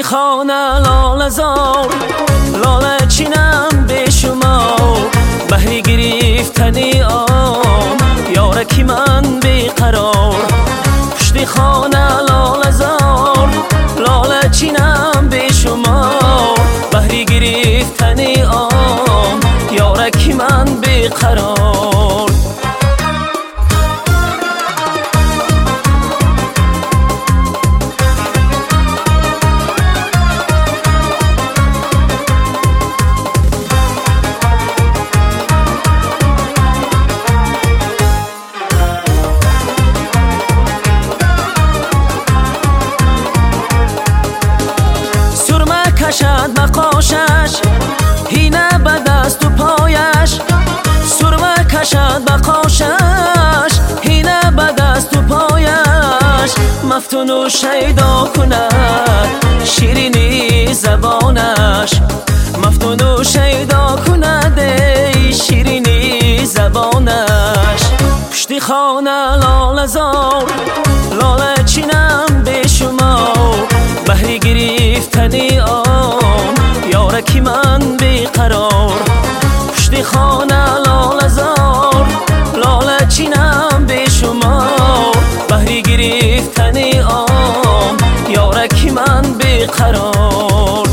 خانه لاله زار، لاله چینم به شما، بهری گرفتنی آم یارکی من بیقرار. پشت خانه لاله زار، لاله چینم به شما، بهری گرفتنی آم یارکی من بیقرار. کشد بقاشش هینه به دست و پایش، سرمه کشد بقاشش هینه به دست و پایش. مفتون و شیدا کند شیرینی زبانش، مفتون و شیدا کند شیرینی زبانش. پشت خانه لاله زار، لاله چینم به شما، بهری گرفتنی آم یارکی من بیقرار. پشت خانه لاله زار، لاله چینم به شما، بهری گرفتنی آم یارکی من بیقرار.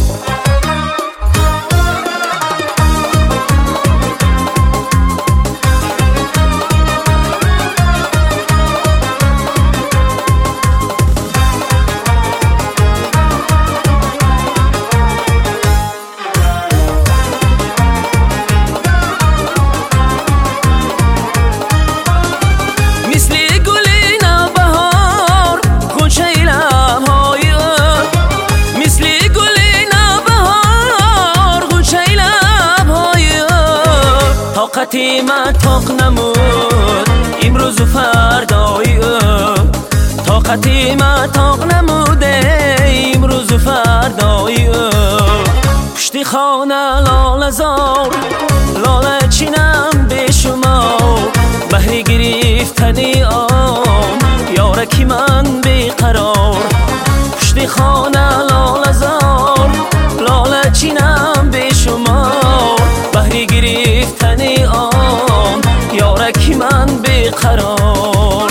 طاقتی من طاق نمود امروز و فردای او، طاقتی من طاق نموده امروز و فردای او. پشت خانه لاله زار، لاله چینم به شما، بهری گرفتنی آم یارکی من بیقرار. پشت خانه لاله زار، لاله چینم به شما، بهری گرفتنی آم یارکی من بیقرار.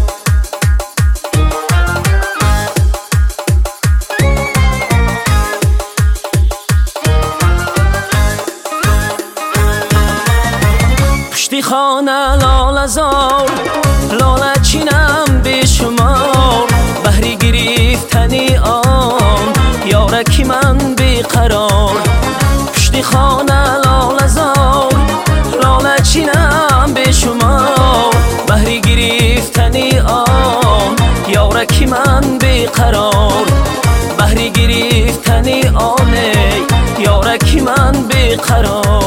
پشت خانه لاله زار، لاله چینم به شما، بهری گرفتنی آم یارکی من بیقرار. پشت خانه لاله زار، لاله چینم به شما، بهری گرفتنی آم یارکی من بیقرار. بهری گرفتنی آم یارکی من بیقرار.